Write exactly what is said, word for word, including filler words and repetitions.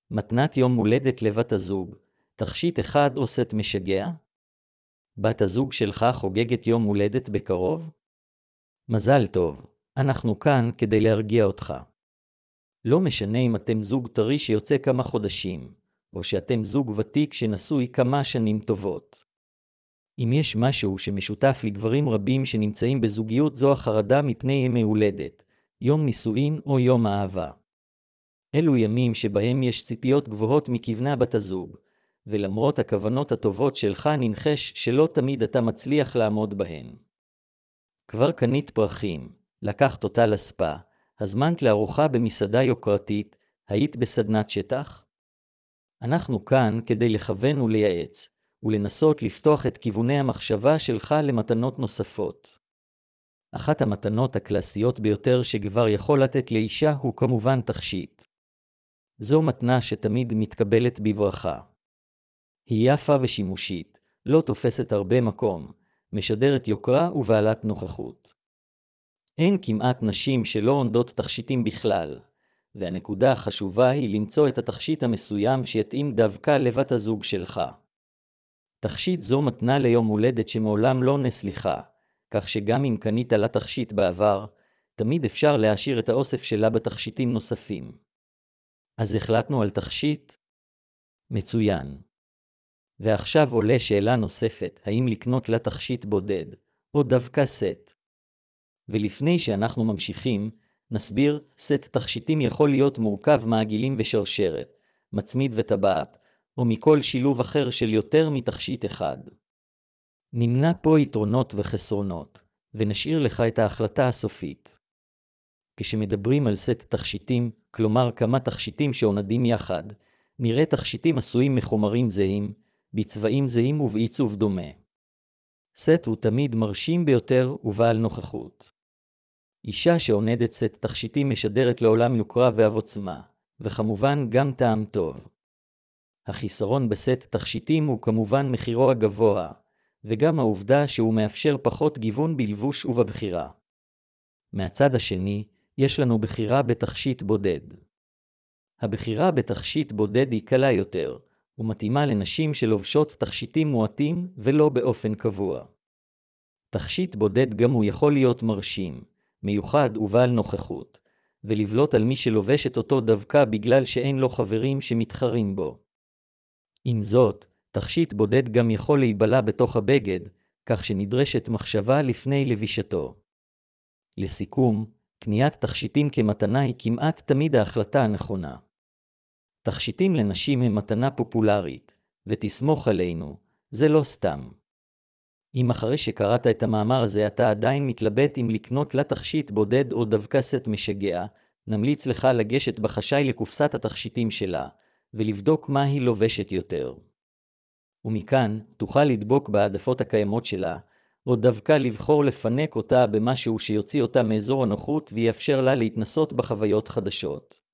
מתנת יום הולדת לבת הזוג, תכשיט אחד או סט משגע? בת הזוג שלך חוגגת יום הולדת בקרוב? מזל טוב, אנחנו כאן כדי להרגיע אותך. לא משנה אם אתם זוג טרי שיוצא כמה חודשים, או שאתם זוג ותיק שנשוי כמה שנים טובות. אם יש משהו שמשותף לגברים רבים שנמצאים בזוגיות, זו החרדה מפני ימי הולדת, יום נישואין או יום אהבה. אלו ימים שבהם יש ציפיות גבוהות מכיוונה בת הזוג, ולמרות הכוונות הטובות שלך ננחש שלא תמיד אתה מצליח לעמוד בהן. כבר קנית פרחים, לקחת אותה לספה, הזמנת לארוחה במסעדה יוקרתית, היית בסדנת שטח? אנחנו כאן כדי לכוון ולייעץ, ולנסות לפתוח את כיווני המחשבה שלך למתנות נוספות. אחת המתנות הקלאסיות ביותר שגבר יכול לתת לאישה הוא כמובן תכשיט. זו מתנה שתמיד מתקבלת בברכה. היא יפה ושימושית, לא תופסת הרבה מקום, משדרת יוקרה ובעלת נוכחות. אין כמעט נשים שלא עונדות תכשיטים בכלל, והנקודה החשובה היא למצוא את התכשיט המסוים שיתאים דווקא לבת הזוג שלך. תכשיט זו מתנה ליום הולדת שמעולם לא נסליחה, כך שגם אם קנית לה תכשיט בעבר, תמיד אפשר להשאיר את האוסף שלה בתכשיטים נוספים. אז החלטנו על תכשיט? מצוין. ועכשיו עולה שאלה נוספת, האם לקנות לה תכשיט בודד, או דווקא סט? ולפני שאנחנו ממשיכים, נסביר, סט תכשיטים יכול להיות מורכב מעגילים ושרשרת, מצמיד וטבעת, או מכל שילוב אחר של יותר מתכשיט אחד. נמנה פה יתרונות וחסרונות, ונשאיר לך את ההחלטה הסופית. כשמדברים על סט תכשיטים, כלומר כמה תכשיטים שעונדים יחד, נראה תכשיטים עשויים מחומרים זהים, בצבעים זהים ובעיצוב דומה. סט הוא תמיד מרשים ביותר ובעל נוכחות. אישה שעונדת סט תכשיטים משדרת לעולם יוקרה ועוצמה, וכמובן גם טעם טוב. החיסרון בסט תכשיטים הוא כמובן מחירו הגבוה, וגם העובדה שהוא מאפשר פחות גיוון בלבוש ובבחירה. מהצד השני, יש לנו בחירה בתכשיט בודד. הבחירה בתכשיט בודד היא קלה יותר, ומתאימה לנשים שלובשות תכשיטים מועטים ולא באופן קבוע. תכשיט בודד גם הוא יכול להיות מרשים, מיוחד ובעל נוכחות, ולבלוט על מי שלובש את אותו דווקא בגלל שאין לו חברים שמתחרים בו. עם זאת, תכשיט בודד גם יכול להיבלע בתוך הבגד, כך שנדרשת מחשבה לפני לבישתו. לסיכום, קניית תכשיטים כמתנה היא כמעט תמיד ההחלטה הנכונה. תכשיטים לנשים הם מתנה פופולרית, ותסמוך עלינו, זה לא סתם. אם אחרי שקראת את המאמר הזה אתה עדיין מתלבט אם לקנות לה תכשיט בודד או דווקא סט משגע, נמליץ לך לגשת בחשאי לקופסת התכשיטים שלה, ולבדוק מה היא לובשת יותר. ומכאן תוכל לדבוק בהעדפות הקיימות שלה, או דווקא לבחור לפנק אותה במשהו שיוציא אותה מאזור הנוחות ויאפשר לה להתנסות בחוויות חדשות.